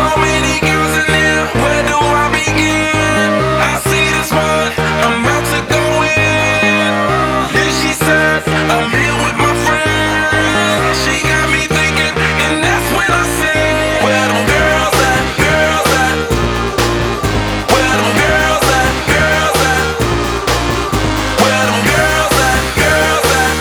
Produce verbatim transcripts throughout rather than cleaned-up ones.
So many girls in there, where do I begin? I see this one, I'm about to go in. Then she says, I'm here with my friends. She got me thinking, and that's when I said, where them girls at, girls at? Where them girls at, girls at? Where them girls at, girls at?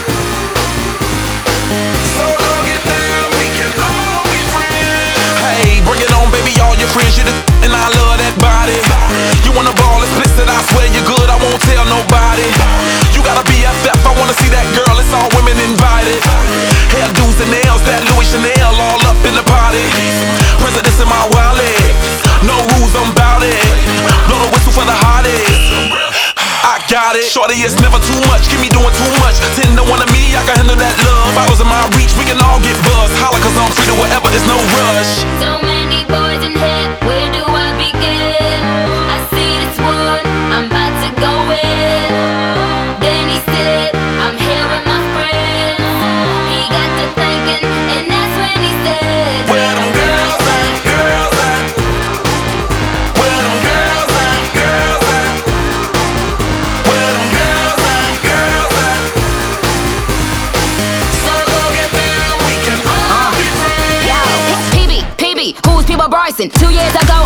So don't get down, we can all be friends. Hey, bring it on, baby, all your friends, you the and I love that body. You wanna ball explicit, I swear you're good, I won't tell nobody. You got a B F F, I wanna see that girl, it's all women invited. Hairdos and nails, that Louis Chanel, all up in the party. Presidents in my wallet, no rules, I'm bout it. Blow the whistle for the hottest. I got it. Shorty, it's never too much. Keep me doing too much. Ten to one of me, I can handle that love. Bottles in my reach, we can all get buzzed. Holla, cause I'm free to whatever, it's no rush. So many boys in here, where do I begin? I see this one, I'm about to go in. Then he said, I'm here with my friends. He got to thinking, and that's when he said, Where them girls at, girls at? Where them girls at, girls at? Where them girls at, girls at? So go get down, we can all be friends. Yo, P B, P B, who's People Bryson? Two years ago,